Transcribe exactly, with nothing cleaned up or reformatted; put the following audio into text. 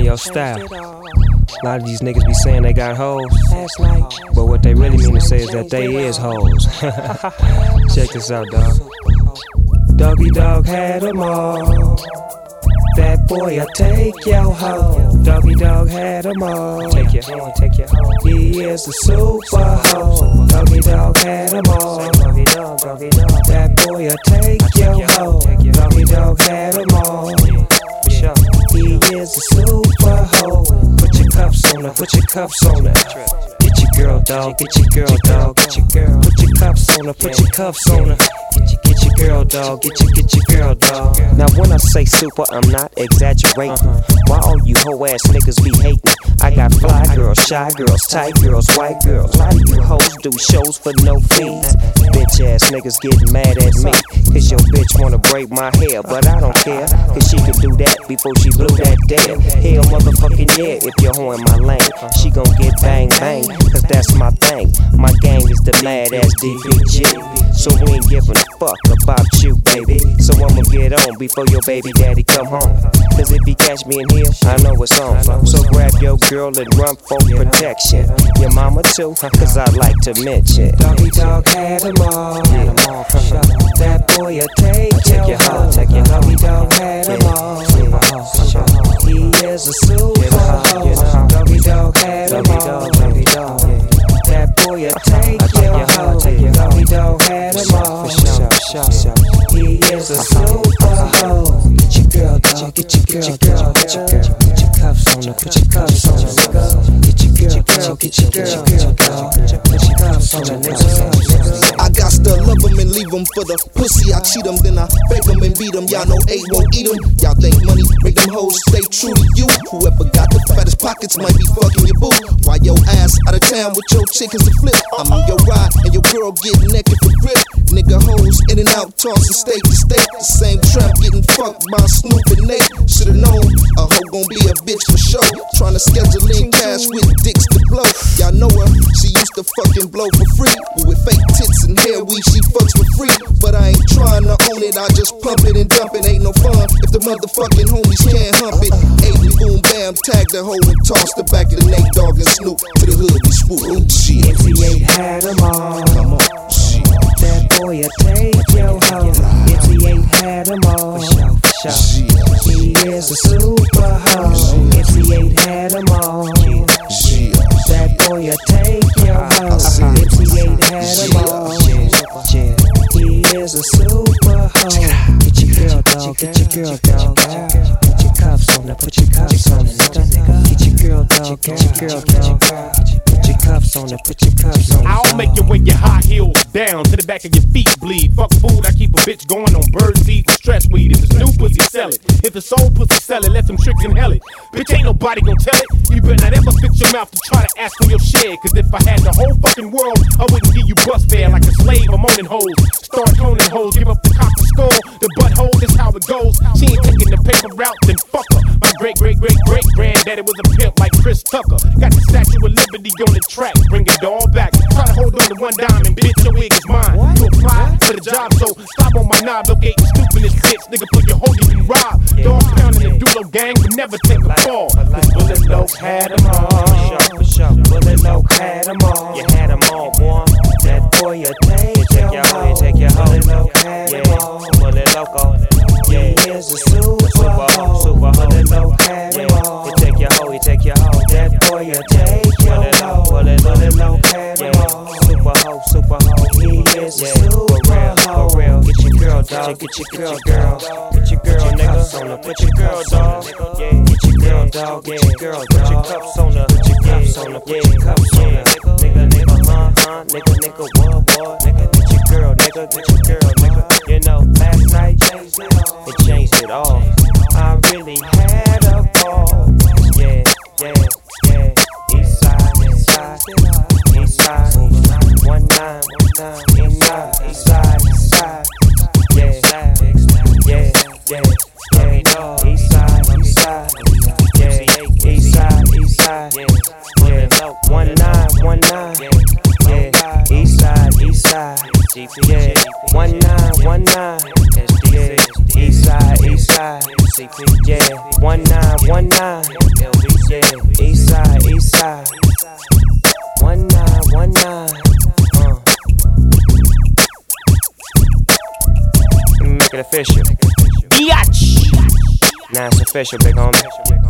in your style. A lot of these niggas be saying they got hoes, but what they really mean to say is that they is hoes. Check this out, dog. Doggy Dogg had them all. That boy'll take your hoe. Doggy Dogg had them all. Take your hoe, take your hoe. He is a super hoe. Doggy Dogg had them all. That boy'll take your hoe. Doggy Dogg had them all. He is a super hoe. Put your cuffs on her, put your cuffs on her. Get your girl, dog, get your girl, dog, get your girl. Put your cuffs on her, put your cuffs on her. Get your, get your girl, dog, get your, get your girl, dog. Now when I say super, I'm not exaggerating. Uh-huh. Why all you hoe ass niggas be hating? I got fly girls, shy girls, tight girls, white girls. A lot of you hoes do shows for no fees. Bitch ass niggas getting mad at me, cause your bitch wanna braid my hair. But I don't care, cause she can do that before she blew that damn. Hell motherfucking yeah, if you're hoe in my lane, she gon' get bang bang, cause that's my thing. My gang is the mad ass D P G, so we ain't giving a fuck about you, baby. So I'ma get on before your baby daddy come home, cause if he catch me in here, I know it's on. So grab your girl and run for protection. Your mama too, cause I like to mention Doggy Dogg had them all. That boy'll take your hoe. Doggy Dogg had them all. He is a super hoe. Doggy Dogg had them all. That boy'll take your hoe. Doggy Dogg had them all. He is a super hoe. Get your girl, dog. Get your girl, dog. Get your girl. Put your cuffs on her. Put your cuffs on her, nigga. Get your girl, girl. Get your girl, dog. Put your cuffs on her, nigga. I got to love them and leave them for the pussy. I cheat them, then I fake them and beat them. Y'all know A won't eat them. Y'all think money make them hoes stay true to you. Whoever got the fattest pockets might be fucking your boo. While your ass out of town with your chickens to flip. I'm on your ride and your girl get naked for grip. Nigga hoes in and out, tossing state to state. The same trap getting fucked by Snoop and Nate. Should've known a hoe gon' be a bitch for sure. Tryna schedule in cash with dicks to blow. Y'all know her, she used to fucking blow for free. But with fake tits and hair weave, she fucks for free. But I ain't trying to own it, I just pump it and dump it. Ain't no fun if the motherfucking homies can't hump it. Eight boom bam, tag the hoe and toss the back of the Nate Dogg and Snoop to the hood we swoop. Ooh, shit. M C eight had them all. Come on, shit. That boy'll take your hoe. M C eight had them all. Shit. He is a super hoe. M C eight had them all. Shit. That boy'll take your hoe. M C eight had them all. He is a super hoe. Get your girl, dog. Get your girl, dog. Put your cuffs on her. Put your cuffs on her, nigga. Get your girl, dog. Get your girl, dog. Put your cuffs on her. Put your cuffs on her. I'll make you wear your high heels down to the back of your feet bleed. Fuck food, I keep a bitch going on bird seed and stress weed. If it's new pussy, sell it. If it's old pussy, sell it. Let some tricks and hell it. Bitch, ain't nobody gon' tell it. You better not ever fix your mouth to try to ask for your share. Cause if I had the whole fucking world, I wouldn't give you bus fare like a slave. I'm owning hoes. Start cloning hoes. Give up the cock and skull. The butthole, that's how it goes. She ain't taking the paper route, then fuck her. My great, great, great, great granddaddy was a pimp like Chris Tucker. Got the Statue of Liberty on the track. Bring it all back. Try to hold on to one diamond, bitch. Your wig is mine. What? To apply for the job, so stop on my knob. Don't get stupidest bitch. Nigga, put your hoe, you can rob. Dog pounding the Dulo gang, but never take a fall. Cause Bullet Loc had them all. For sure, Bullet Loc had them all. you had them all, boy. That boy'll take your hoe. Take your hoe. Bullet Loc had them all. Bullet Loco. He is a super hoe. Super hoe. Bullet Loc had them all. You take your hoe, you take your hoe. That boy'll take your hoe. Bullet Loc had them all. Super hoe, super hoe. He is a Yeah, super for real, hoe. for real. Get your girl, dog. Get your girl, girl. Get your girl, nigga. Put your girl, dog. Yeah, Get your girl, dog. Get your girl, put your dog. cups on her. Put your cuffs on her. Put your cuffs on her. Nigga, nigga, uh, uh, nigga, nigga, what, boy? Nigga, get your girl, nigga, get your girl, nigga. You know, last night it changed it all. I really had a ball. Yeah, yeah, yeah. East side, east side, east side. One nine, one nine, east side, east side, east side. Yeah, yeah, yeah, yeah. East side, east side. Yeah, east side, east side. Yeah, one nine, one nine. Yeah, east side, east side. Yeah, one nine, one nine. Yeah, east side, east side. Yeah, one nine, one nine. Make it official. Biatch. Now it's official, big homie.